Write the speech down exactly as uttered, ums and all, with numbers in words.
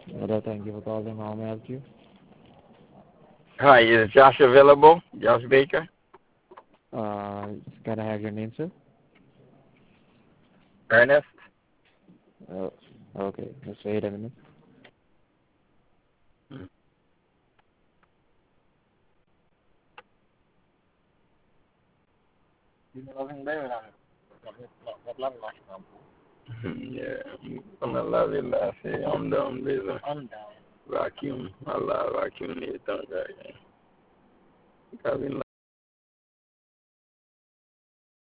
Hello, thank you for calling. How may I help you? Hi, is Josh available? Josh Baker? Uh, can I have your name, sir? Ernest? Uh, okay, just wait a minute. Hmm. Yeah, I'm gonna love it last year. I'm done, baby. Vacuum. I love vacuum. You don't got it.